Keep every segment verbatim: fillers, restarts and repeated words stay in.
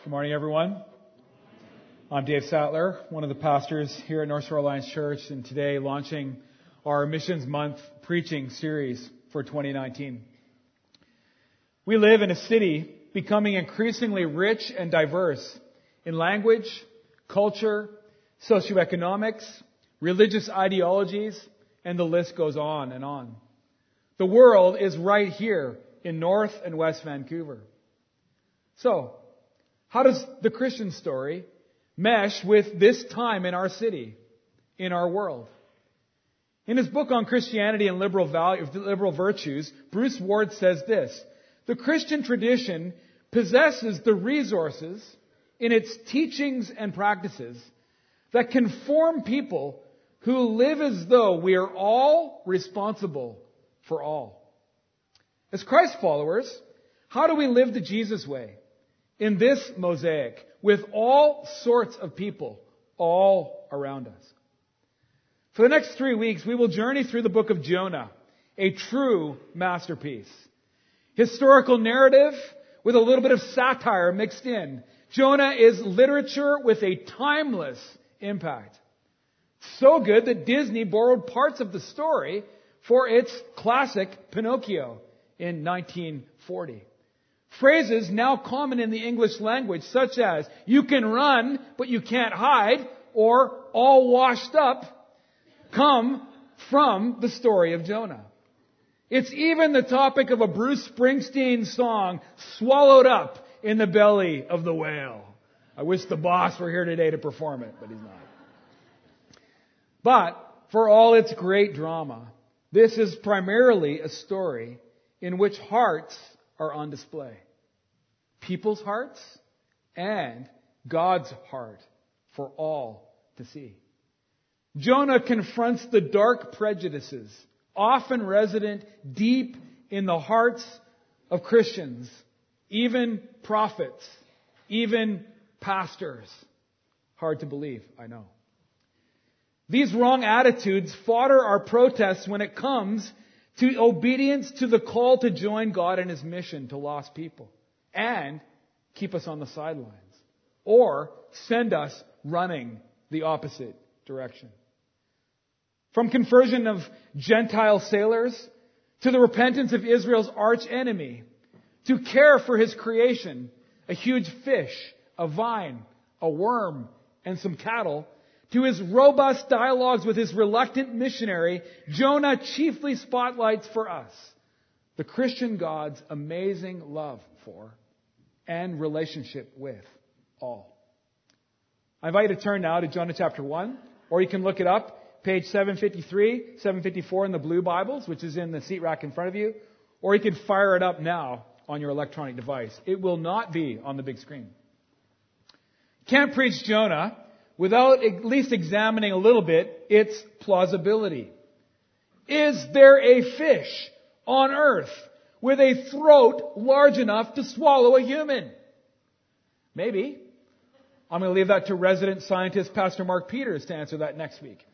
Good morning, everyone. I'm Dave Sattler, one of the pastors here at North Shore Alliance Church, and today launching our Missions Month preaching series for twenty nineteen. We live in a city becoming increasingly rich and diverse in language, culture, socioeconomics, religious ideologies, and the list goes on and on. The world is right here in North and West Vancouver. So, how does the Christian story mesh with this time in our city, in our world? In his book on Christianity and liberal value, liberal virtues, Bruce Ward says this: the Christian tradition possesses the resources in its teachings and practices that can form people who live as though we are all responsible for all. As Christ followers, how do we live the Jesus way in this mosaic with all sorts of people all around us? For the next three weeks, we will journey through the book of Jonah, a true masterpiece. Historical narrative with a little bit of satire mixed in. Jonah is literature with a timeless impact. So good that Disney borrowed parts of the story for its classic Pinocchio in nineteen forty. Phrases now common in the English language, such as, "you can run, but you can't hide," or "all washed up," come from the story of Jonah. It's even the topic of a Bruce Springsteen song, "Swallowed Up in the Belly of the Whale." I wish the boss were here today to perform it, but he's not. But for all its great drama, this is primarily a story in which hearts are on display. People's hearts and God's heart for all to see. Jonah confronts the dark prejudices, often resident deep in the hearts of Christians, even prophets, even pastors. Hard to believe, I know. These wrong attitudes fodder our protests when it comes to obedience to the call to join God in His mission to lost people and keep us on the sidelines or send us running the opposite direction. From conversion of Gentile sailors to the repentance of Israel's arch enemy, to care for his creation, a huge fish, a vine, a worm, and some cattle, to his robust dialogues with his reluctant missionary, Jonah chiefly spotlights for us the Christian God's amazing love for and relationship with all. I invite you to turn now to Jonah chapter one, or you can look it up, page seven fifty-three, seven fifty-four in the blue Bibles, which is in the seat rack in front of you, or you can fire it up now on your electronic device. It will not be on the big screen. Can't preach Jonah without at least examining a little bit its plausibility. Is there a fish on earth with a throat large enough to swallow a human? Maybe. I'm going to leave that to resident scientist Pastor Mark Peters to answer that next week.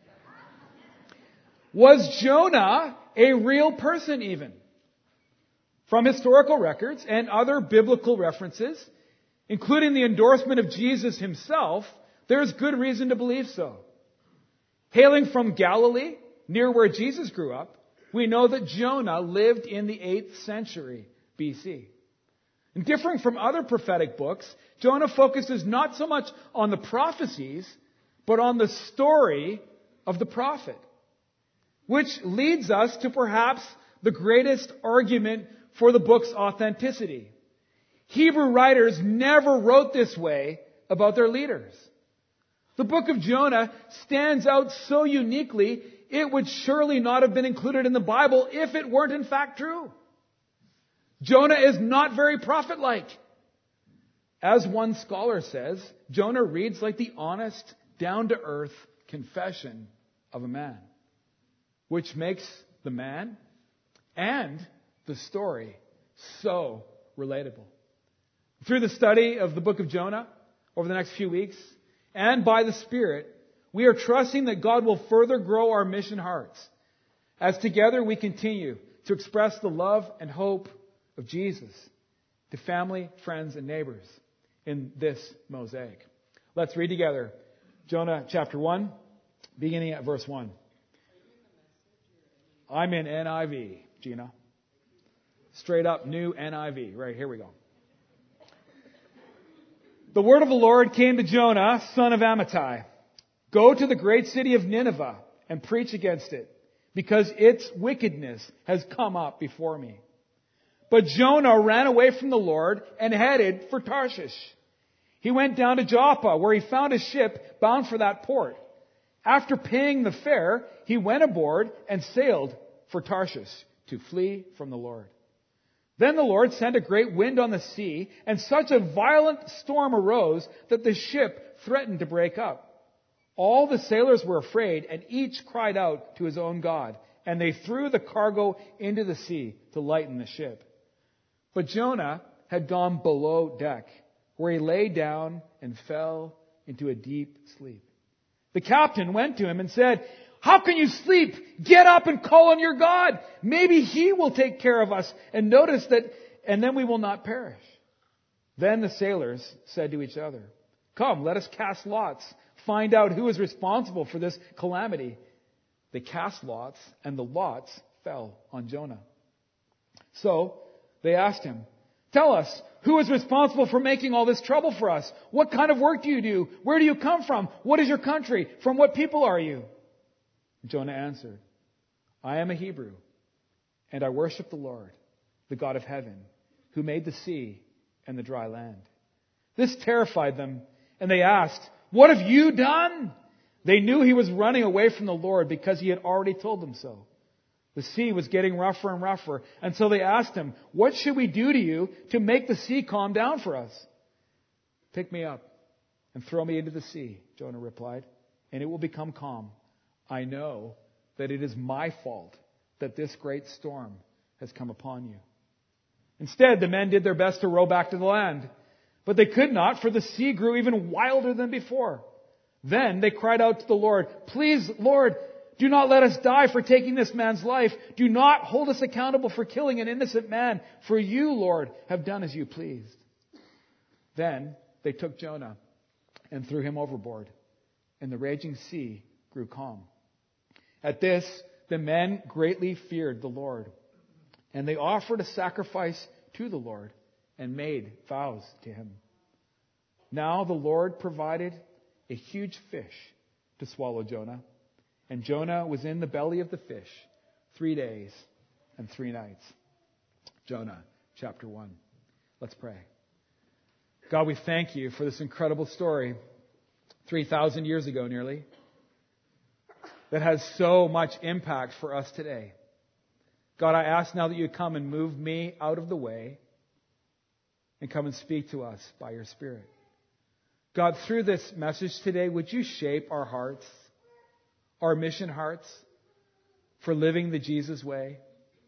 Was Jonah a real person even? From historical records and other biblical references, including the endorsement of Jesus himself, there is good reason to believe so. Hailing from Galilee, near where Jesus grew up, we know that Jonah lived in the eighth century B C. And differing from other prophetic books, Jonah focuses not so much on the prophecies, but on the story of the prophet, which leads us to perhaps the greatest argument for the book's authenticity. Hebrew writers never wrote this way about their leaders. The book of Jonah stands out so uniquely, it would surely not have been included in the Bible if it weren't in fact true. Jonah is not very prophet-like. As one scholar says, Jonah reads like the honest, down-to-earth confession of a man, which makes the man and the story so relatable. Through the study of the book of Jonah over the next few weeks, and by the Spirit, we are trusting that God will further grow our mission hearts as together we continue to express the love and hope of Jesus to family, friends, and neighbors in this mosaic. Let's read together Jonah chapter one, beginning at verse one. I'm in N I V, Gina. Straight up new N I V. Right, here we go. The word of the Lord came to Jonah, son of Amittai. Go to the great city of Nineveh and preach against it, because its wickedness has come up before me. But Jonah ran away from the Lord and headed for Tarshish. He went down to Joppa, where he found a ship bound for that port. After paying the fare, he went aboard and sailed for Tarshish to flee from the Lord. Then the Lord sent a great wind on the sea, and such a violent storm arose that the ship threatened to break up. All the sailors were afraid, and each cried out to his own God, and they threw the cargo into the sea to lighten the ship. But Jonah had gone below deck, where he lay down and fell into a deep sleep. The captain went to him and said, "How can you sleep? Get up and call on your God. Maybe he will take care of us, and notice that, and then we will not perish." Then the sailors said to each other, "Come, let us cast lots, find out who is responsible for this calamity." They cast lots, and the lots fell on Jonah. So they asked him, "Tell us, who is responsible for making all this trouble for us? What kind of work do you do? Where do you come from? What is your country? From what people are you?" Jonah answered, "I am a Hebrew, and I worship the Lord, the God of heaven, who made the sea and the dry land." This terrified them, and they asked, "What have you done?" They knew he was running away from the Lord because he had already told them so. The sea was getting rougher and rougher, and so they asked him, "What should we do to you to make the sea calm down for us?" "Pick me up and throw me into the sea," Jonah replied, "and it will become calm. I know that it is my fault that this great storm has come upon you." Instead, the men did their best to row back to the land, but they could not, for the sea grew even wilder than before. Then they cried out to the Lord, "Please, Lord, do not let us die for taking this man's life. Do not hold us accountable for killing an innocent man, for you, Lord, have done as you pleased." Then they took Jonah and threw him overboard, and the raging sea grew calm. At this, the men greatly feared the Lord, and they offered a sacrifice to the Lord and made vows to him. Now the Lord provided a huge fish to swallow Jonah, and Jonah was in the belly of the fish three days and three nights. Jonah chapter one. Let's pray. God, we thank you for this incredible story, three thousand years ago nearly, that has so much impact for us today. God, I ask now that you come and move me out of the way and come and speak to us by your Spirit. God, through this message today, would you shape our hearts, our mission hearts, for living the Jesus way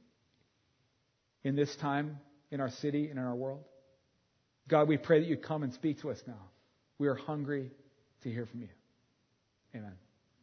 in this time, in our city, and in our world? God, we pray that you come and speak to us now. We are hungry to hear from you. Amen.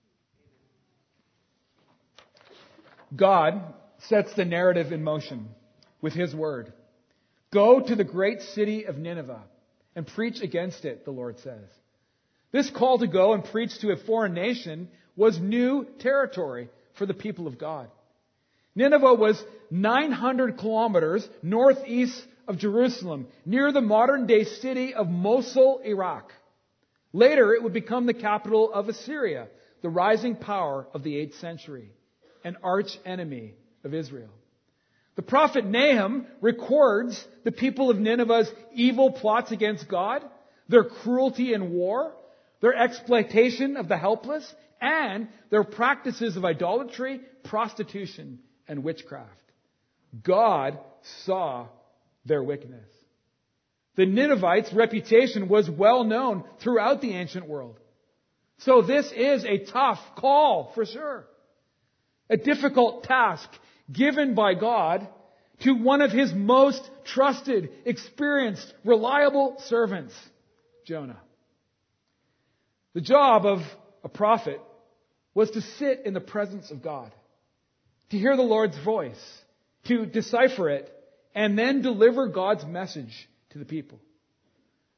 God sets the narrative in motion with his word. Go to the great city of Nineveh and preach against it, the Lord says. This call to go and preach to a foreign nation was new territory for the people of God. Nineveh was nine hundred kilometers northeast of Jerusalem, near the modern-day city of Mosul, Iraq. Later, it would become the capital of Assyria, the rising power of the eighth century, an arch enemy of Israel. The prophet Nahum records the people of Nineveh's evil plots against God, their cruelty in war, their exploitation of the helpless, and their practices of idolatry, prostitution, and witchcraft. God saw their wickedness. The Ninevites' reputation was well known throughout the ancient world. So this is a tough call for sure. A difficult task given by God to one of his most trusted, experienced, reliable servants, Jonah. The job of a prophet was to sit in the presence of God, to hear the Lord's voice, to decipher it, and then deliver God's message to the people.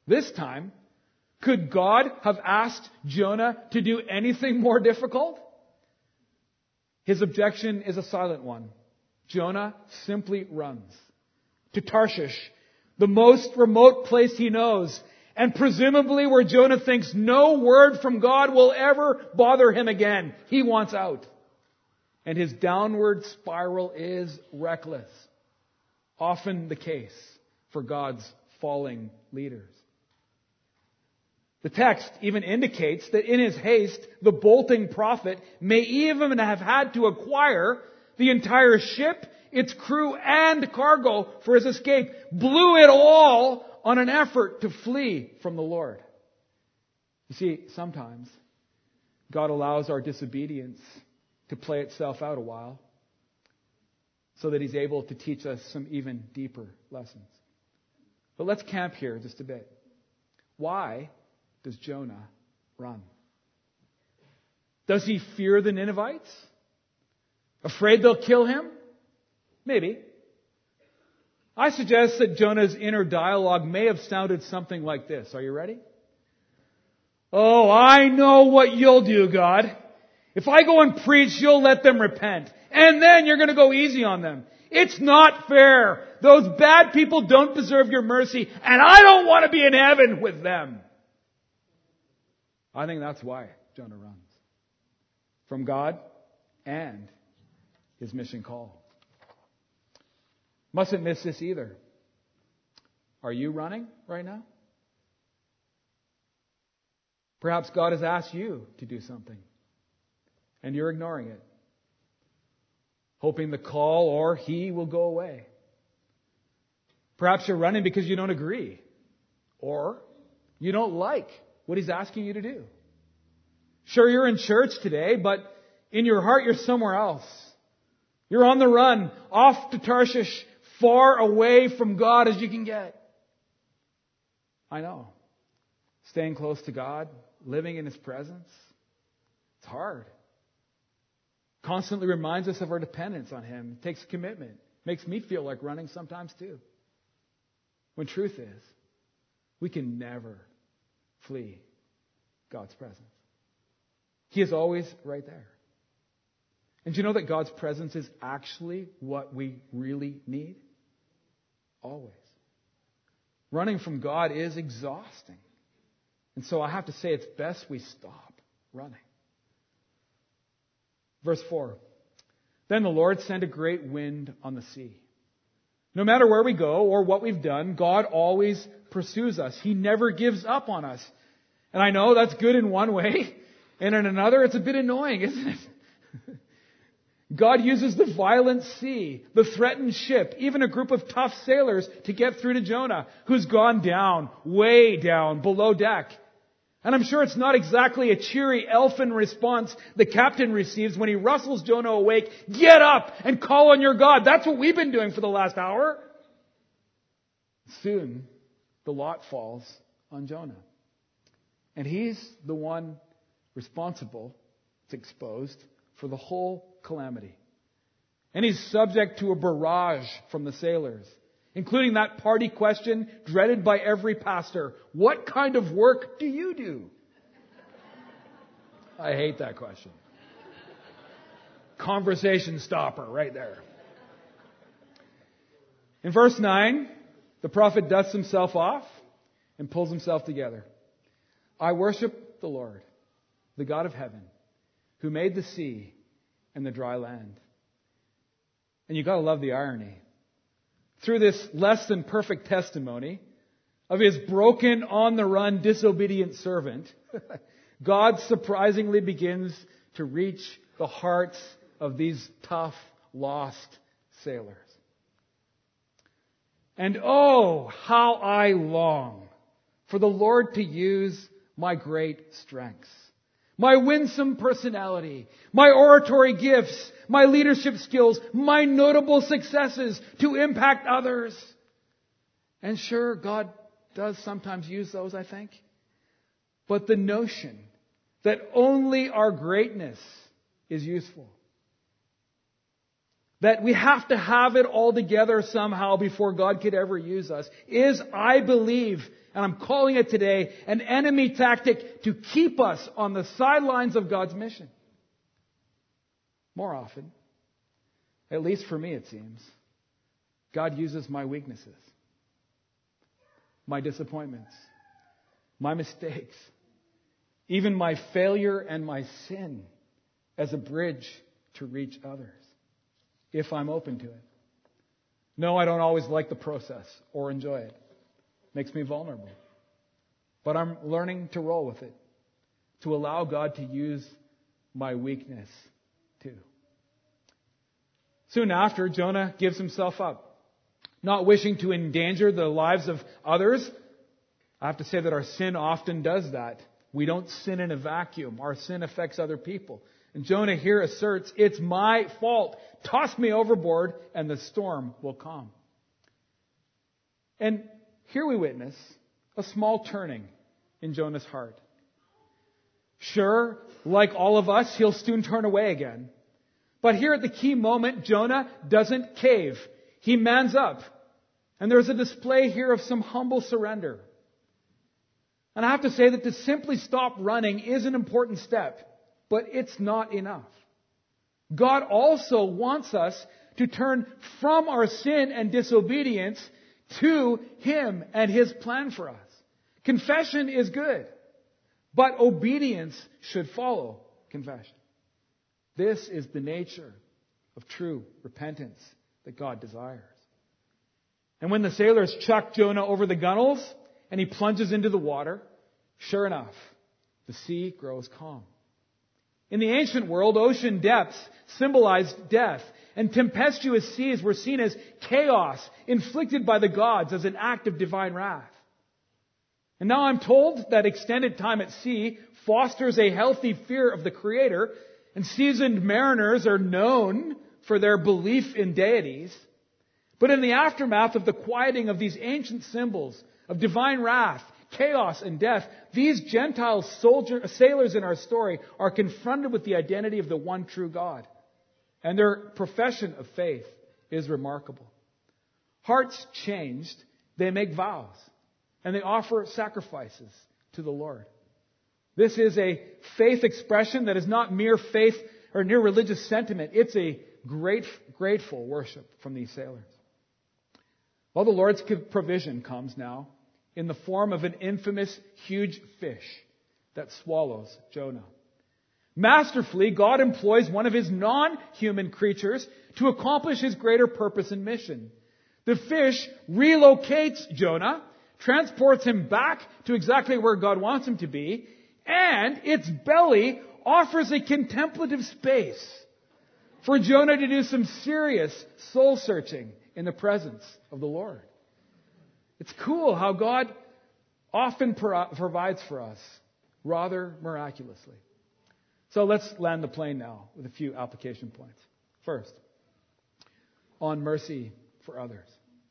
This time, could God have asked Jonah to do anything more difficult? His objection is a silent one. Jonah simply runs to Tarshish, the most remote place he knows, and presumably where Jonah thinks no word from God will ever bother him again. He wants out. And his downward spiral is reckless. Often the case for God's falling leaders. The text even indicates that in his haste, the bolting prophet may even have had to acquire the entire ship, its crew, and cargo for his escape. Blew it all on an effort to flee from the Lord. You see, sometimes God allows our disobedience to play itself out a while so that He's able to teach us some even deeper lessons. But let's camp here just a bit. Why does Jonah run? Does he fear the Ninevites? Afraid they'll kill him? Maybe. I suggest that Jonah's inner dialogue may have sounded something like this. Are you ready? Oh, I know what you'll do, God. If I go and preach, you'll let them repent. And then you're going to go easy on them. It's not fair. Those bad people don't deserve your mercy, and I don't want to be in heaven with them. I think that's why Jonah runs. From God and his mission call. Mustn't miss this either. Are you running right now? Perhaps God has asked you to do something, and you're ignoring it, hoping the call or He will go away. Perhaps you're running because you don't agree, or you don't like what He's asking you to do. Sure, you're in church today, but in your heart you're somewhere else. You're on the run, off to Tarshish, far away from God as you can get. I know. Staying close to God, living in His presence, it's hard. Constantly reminds us of our dependence on Him. It takes commitment. Makes me feel like running sometimes too. When truth is, we can never flee God's presence. He is always right there. And do you know that God's presence is actually what we really need? Always. Running from God is exhausting. And so I have to say it's best we stop running. Verse four. Then the Lord sent a great wind on the sea. No matter where we go or what we've done, God always pursues us. He never gives up on us. And I know that's good in one way, and in another it's a bit annoying, isn't it? God uses the violent sea, the threatened ship, even a group of tough sailors to get through to Jonah, who's gone down, way down, below deck. And I'm sure it's not exactly a cheery elfin response the captain receives when he rustles Jonah awake. Get up and call on your God. That's what we've been doing for the last hour. Soon, the lot falls on Jonah. And he's the one responsible, it's exposed, for the whole calamity. And he's subject to a barrage from the sailors, including that party question dreaded by every pastor. What kind of work do you do? I hate that question. Conversation stopper right there. In verse nine, the prophet dusts himself off and pulls himself together. I worship the Lord, the God of heaven, who made the sea and the dry land. And you gotta love the irony. Through this less than perfect testimony of his broken, on-the-run, disobedient servant, God surprisingly begins to reach the hearts of these tough, lost sailors. And oh, how I long for the Lord to use my great strengths, my winsome personality, my oratory gifts, my leadership skills, my notable successes to impact others. And sure, God does sometimes use those, I think. But the notion that only our greatness is useful, that we have to have it all together somehow before God could ever use us, is, I believe, and I'm calling it today, an enemy tactic to keep us on the sidelines of God's mission. More often, at least for me it seems, God uses my weaknesses, my disappointments, my mistakes, even my failure and my sin as a bridge to reach others, if I'm open to it. No, I don't always like the process or enjoy it. Makes me vulnerable. But I'm learning to roll with it, to allow God to use my weakness too. Soon after, Jonah gives himself up, not wishing to endanger the lives of others. I have to say that our sin often does that. We don't sin in a vacuum. Our sin affects other people. And Jonah here asserts, it's my fault. Toss me overboard and the storm will calm. And here we witness a small turning in Jonah's heart. Sure, like all of us, he'll soon turn away again. But here at the key moment, Jonah doesn't cave. He mans up. And there's a display here of some humble surrender. And I have to say that to simply stop running is an important step, but it's not enough. God also wants us to turn from our sin and disobedience to Him and His plan for us. Confession is good, but obedience should follow confession. This is the nature of true repentance that God desires. And when the sailors chuck Jonah over the gunwales and he plunges into the water, sure enough, the sea grows calm. In the ancient world, ocean depths symbolized death, and tempestuous seas were seen as chaos inflicted by the gods as an act of divine wrath. And now I'm told that extended time at sea fosters a healthy fear of the Creator, and seasoned mariners are known for their belief in deities. But in the aftermath of the quieting of these ancient symbols of divine wrath, chaos, and death, these Gentile soldier, sailors in our story are confronted with the identity of the one true God. And their profession of faith is remarkable. Hearts changed, they make vows, and they offer sacrifices to the Lord. This is a faith expression that is not mere faith or mere religious sentiment. It's a great, grateful worship from these sailors. Well, the Lord's provision comes now in the form of an infamous huge fish that swallows Jonah. Masterfully, God employs one of His non-human creatures to accomplish His greater purpose and mission. The fish relocates Jonah, transports him back to exactly where God wants him to be, and its belly offers a contemplative space for Jonah to do some serious soul searching in the presence of the Lord. It's cool how God often pro- provides for us rather miraculously. So let's land the plane now with a few application points. First, on mercy for others.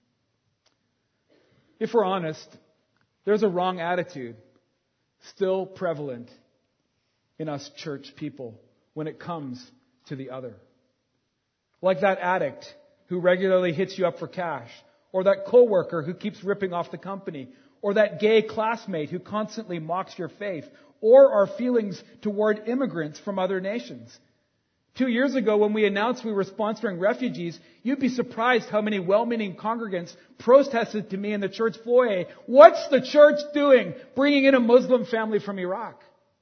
If we're honest, there's a wrong attitude still prevalent in us church people when it comes to the other. Like that addict who regularly hits you up for cash, or that coworker who keeps ripping off the company, or that gay classmate who constantly mocks your faith, or our feelings toward immigrants from other nations. Two years ago, when we announced we were sponsoring refugees, you'd be surprised how many well-meaning congregants protested to me in the church foyer, "What's the church doing bringing in a Muslim family from Iraq?"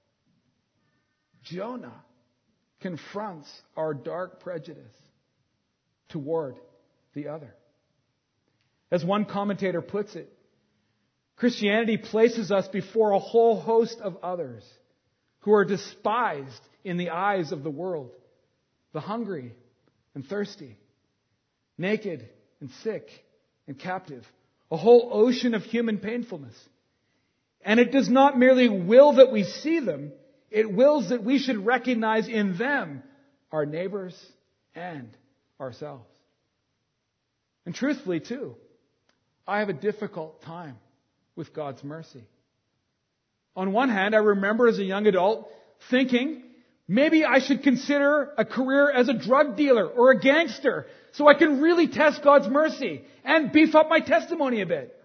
Jonah confronts our dark prejudice toward the other. As one commentator puts it, Christianity places us before a whole host of others who are despised in the eyes of the world. The hungry and thirsty, naked and sick and captive. A whole ocean of human painfulness. And it does not merely will that we see them, it wills that we should recognize in them our neighbors and ourselves. And truthfully too, I have a difficult time with God's mercy. On one hand, I remember as a young adult thinking Maybe I should consider a career as a drug dealer or a gangster so I can really test God's mercy and beef up my testimony a bit.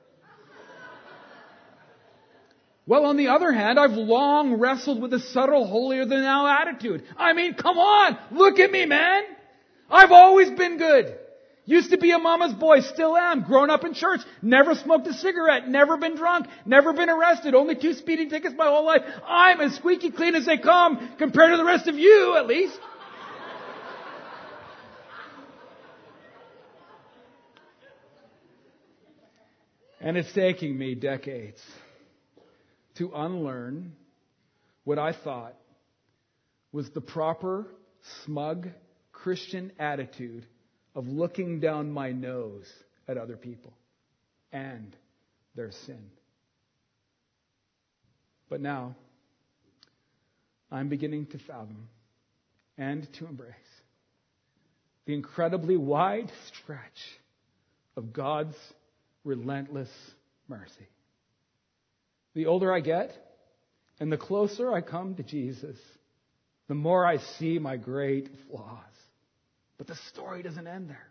Well, on the other hand, I've long wrestled with a subtle holier-than-thou attitude. I mean, come on! Look at me, man! I've always been good. Used to be a mama's boy, still am. Grown up in church. Never smoked a cigarette. Never been drunk. Never been arrested. Only two speeding tickets my whole life. I'm as squeaky clean as they come, compared to the rest of you, at least. And it's taking me decades to unlearn what I thought was the proper, smug Christian attitude of looking down my nose at other people and their sin. But now, I'm beginning to fathom and to embrace the incredibly wide stretch of God's relentless mercy. The older I get, and the closer I come to Jesus, the more I see my great flaws. But the story doesn't end there.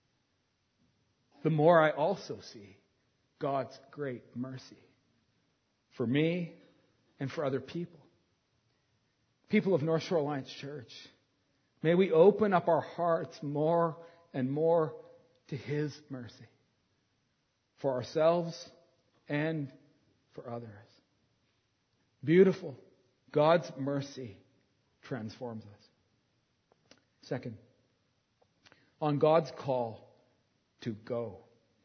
The more I also see God's great mercy for me and for other people. People of North Shore Alliance Church, may we open up our hearts more and more to His mercy for ourselves and for others. Beautiful. God's mercy transforms us. Second, on God's call to go.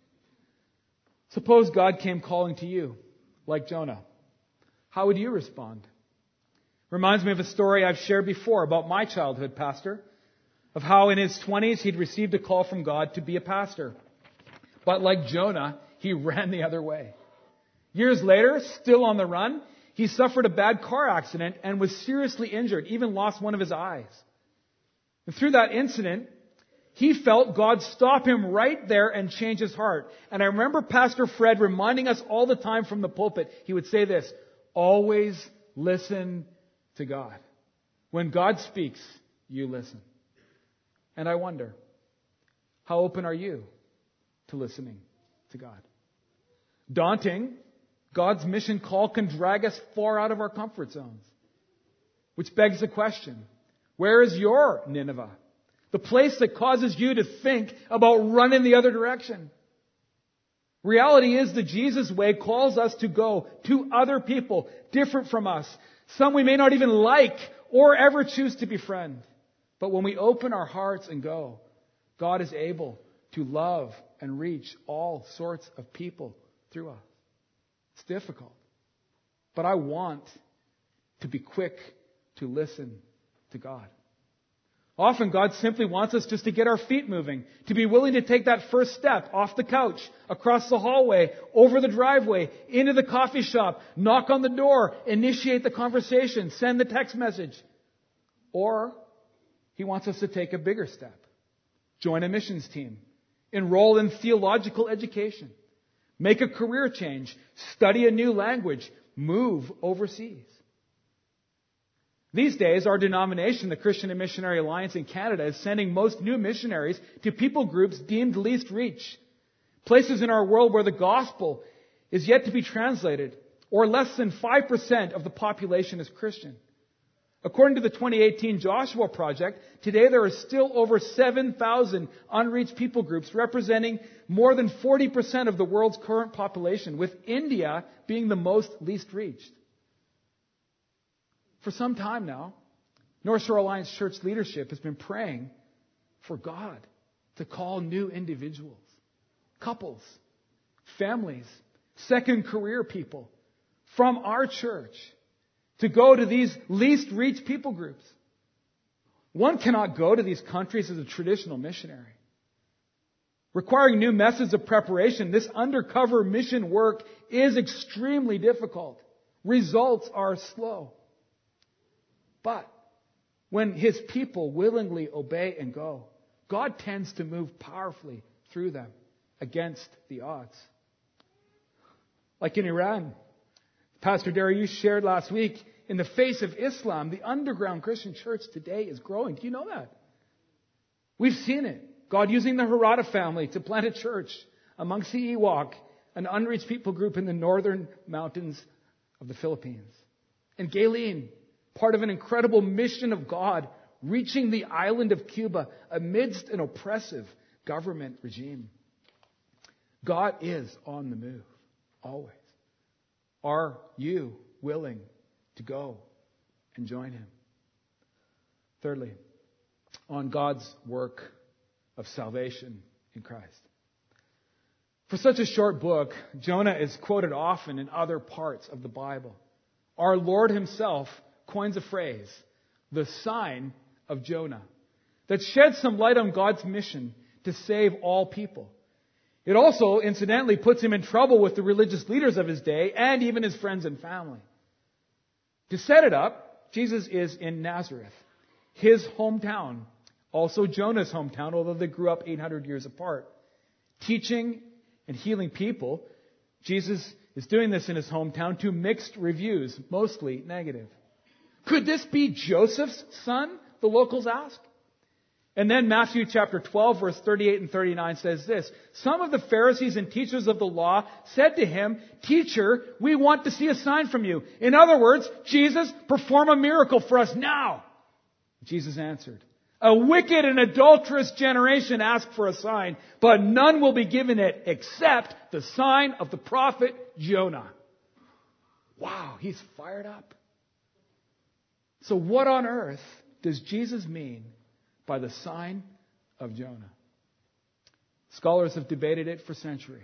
Suppose God came calling to you, like Jonah. How would you respond? Reminds me of a story I've shared before about my childhood pastor, of how in his twenties he'd received a call from God to be a pastor. But like Jonah, he ran the other way. Years later, still on the run, he suffered a bad car accident and was seriously injured, even lost one of his eyes. And through that incident, he felt God stop him right there and change his heart. And I remember Pastor Fred reminding us all the time from the pulpit, he would say this, always listen to God. When God speaks, you listen. And I wonder, how open are you to listening to God? Daunting, God's mission call can drag us far out of our comfort zones. Which begs the question, where is your Nineveh? The place that causes you to think about running the other direction. Reality is the Jesus way calls us to go to other people different from us. Some we may not even like or ever choose to befriend. But when we open our hearts and go, God is able to love and reach all sorts of people through us. It's difficult. But I want to be quick to listen to God. Often God simply wants us just to get our feet moving, to be willing to take that first step off the couch, across the hallway, over the driveway, into the coffee shop, knock on the door, initiate the conversation, send the text message. Or He wants us to take a bigger step. Join a missions team. Enroll in theological education. Make a career change. Study a new language. Move overseas. These days, our denomination, the Christian and Missionary Alliance in Canada, is sending most new missionaries to people groups deemed least reach. Places in our world where the gospel is yet to be translated, or less than five percent of the population is Christian. According to the twenty eighteen Joshua Project, today there are still over seven thousand unreached people groups representing more than forty percent of the world's current population, with India being the most least reached. For some time now, North Shore Alliance Church leadership has been praying for God to call new individuals, couples, families, second career people from our church to go to these least reached people groups. One cannot go to these countries as a traditional missionary. Requiring new methods of preparation, this undercover mission work is extremely difficult. Results are slow. But when His people willingly obey and go, God tends to move powerfully through them against the odds. Like in Iran, Pastor Derry, you shared last week, in the face of Islam, the underground Christian church today is growing. Do you know that? We've seen it. God using the Harada family to plant a church amongst the Ewok, an unreached people group in the northern mountains of the Philippines. And Galen, part of an incredible mission of God, reaching the island of Cuba amidst an oppressive government regime. God is on the move, always. Are you willing to go and join Him? Thirdly, on God's work of salvation in Christ. For such a short book, Jonah is quoted often in other parts of the Bible. Our Lord Himself coins a phrase, the sign of Jonah, that sheds some light on God's mission to save all people. It also, incidentally, puts Him in trouble with the religious leaders of His day and even His friends and family. To set it up, Jesus is in Nazareth, His hometown, also Jonah's hometown, although they grew up eight hundred years apart. Teaching and healing people, Jesus is doing this in His hometown to mixed reviews, mostly negative. Could this be Joseph's son? The locals ask. And then Matthew chapter twelve, verse thirty-eight and thirty-nine says this. Some of the Pharisees and teachers of the law said to Him, Teacher, we want to see a sign from you. In other words, Jesus, perform a miracle for us now. Jesus answered, A wicked and adulterous generation asks for a sign, but none will be given it except the sign of the prophet Jonah. Wow, he's fired up. So what on earth does Jesus mean by the sign of Jonah? Scholars have debated it for centuries.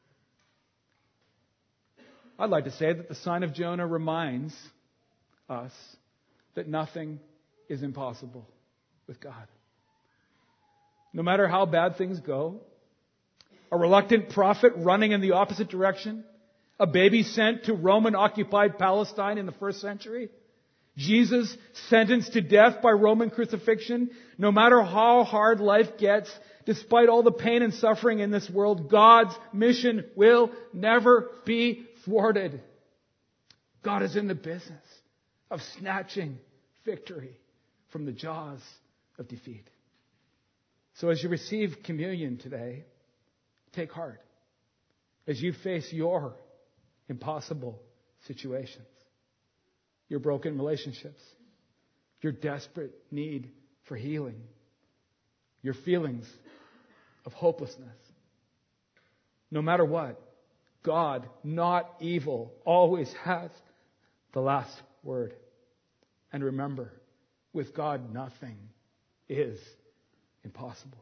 I'd like to say that the sign of Jonah reminds us that nothing is impossible with God. No matter how bad things go, a reluctant prophet running in the opposite direction, a baby sent to Roman-occupied Palestine in the first century, Jesus sentenced to death by Roman crucifixion. No matter how hard life gets, despite all the pain and suffering in this world, God's mission will never be thwarted. God is in the business of snatching victory from the jaws of defeat. So as you receive communion today, take heart as you face your impossible situations, your broken relationships, your desperate need for healing, your feelings of hopelessness. No matter what, God, not evil, always has the last word. And remember, with God, nothing is impossible.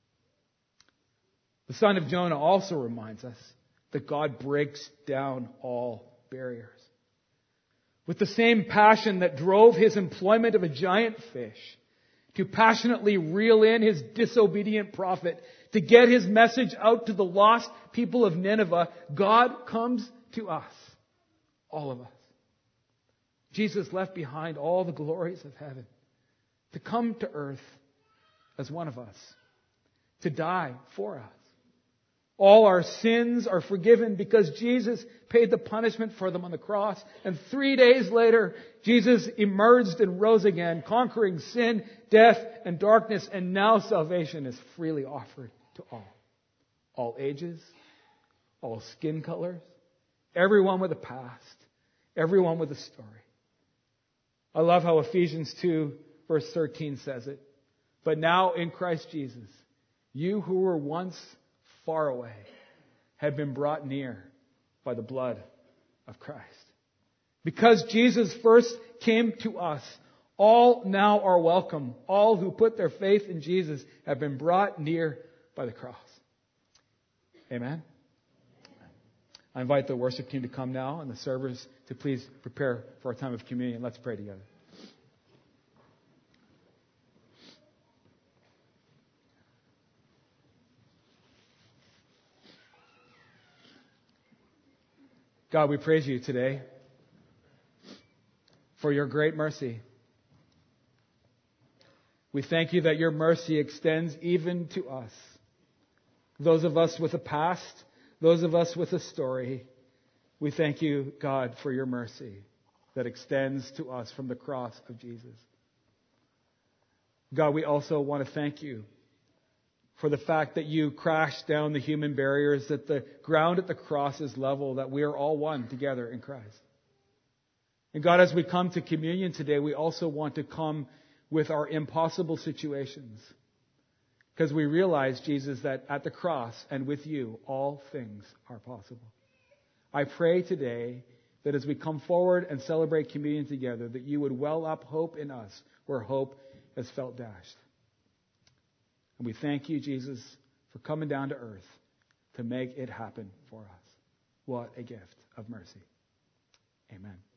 The son of Jonah also reminds us that God breaks down all barriers. With the same passion that drove his employment of a giant fish to passionately reel in his disobedient prophet, to get his message out to the lost people of Nineveh, God comes to us, all of us. Jesus left behind all the glories of heaven to come to earth as one of us, to die for us. All our sins are forgiven because Jesus paid the punishment for them on the cross. And three days later, Jesus emerged and rose again, conquering sin, death, and darkness. And now salvation is freely offered to all. All ages, all skin colors, everyone with a past, everyone with a story. I love how Ephesians two, verse thirteen says it. But now in Christ Jesus, you who were once far away have been brought near by the blood of Christ. Because Jesus first came to us, all now are welcome. All who put their faith in Jesus have been brought near by the cross. Amen. I invite the worship team to come now and the servers to please prepare for our time of communion. Let's pray together. God, we praise you today for your great mercy. We thank you that your mercy extends even to us. Those of us with a past, those of us with a story. We thank you, God, for your mercy. that extends to us from the cross of Jesus. God, we also want to thank you for the fact that you crashed down the human barriers, that the ground at the cross is level, that we are all one together in Christ. And God, as we come to communion today, we also want to come with our impossible situations. Because we realize, Jesus, that at the cross and with you, all things are possible. I pray today that as we come forward and celebrate communion together, that you would well up hope in us where hope has felt dashed. And we thank you, Jesus, for coming down to earth to make it happen for us. What a gift of mercy. Amen.